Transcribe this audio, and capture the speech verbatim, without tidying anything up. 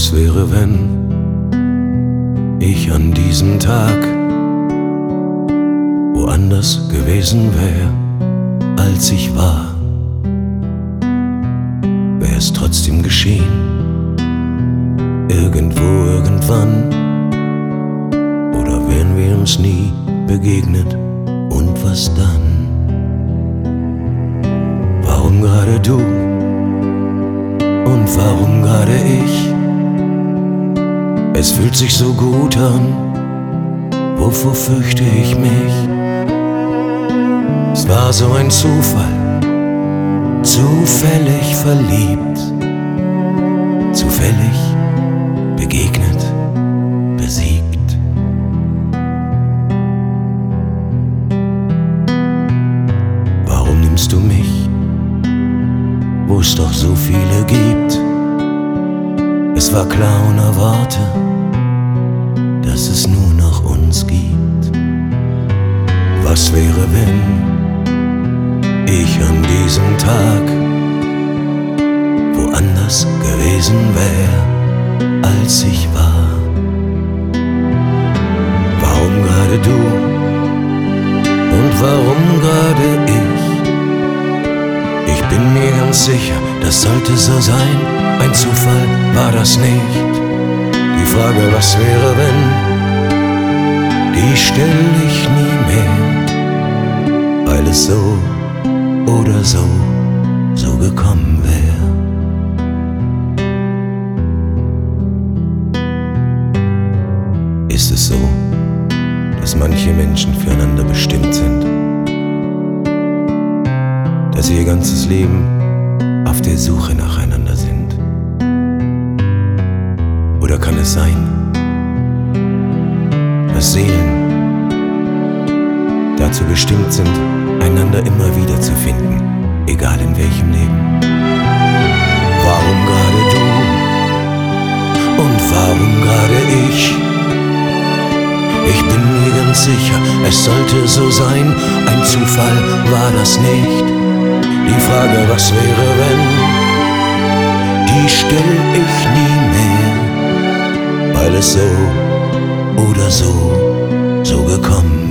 Was wäre, wenn ich an diesem Tag woanders gewesen wäre, als ich war? Wäre es trotzdem geschehen, irgendwo, irgendwann? Oder wären wir uns nie begegnet, und was dann? Warum gerade du und warum gerade ich? Es fühlt sich so gut an, wovor fürchte ich mich? Es war so ein Zufall, zufällig verliebt, zufällig begegnet, besiegt. Warum nimmst du mich, wo es doch so viele gibt? Es war klar unerwartet, dass es nur noch uns gibt. Was wäre, wenn ich an diesem Tag woanders gewesen wäre, als ich war? Warum gerade du und warum gerade ich? Ich bin mir ganz sicher, das sollte so sein. Ein Zufall war das nicht. Die Frage, was wäre, wenn, die stell ich nie mehr, weil es so oder so, so gekommen wäre. Ist es so, dass manche Menschen füreinander bestimmt sind? Dass sie ihr ganzes Leben auf der Suche nacheinander sind? Oder kann es sein, dass Seelen dazu bestimmt sind, einander immer wieder zu finden, egal in welchem Leben? Warum gerade du und warum gerade ich? Ich bin mir ganz sicher, es sollte so sein, ein Zufall war das nicht. Die Frage, was wäre, wenn, die stell ich nie mehr, weil es so oder so, so gekommen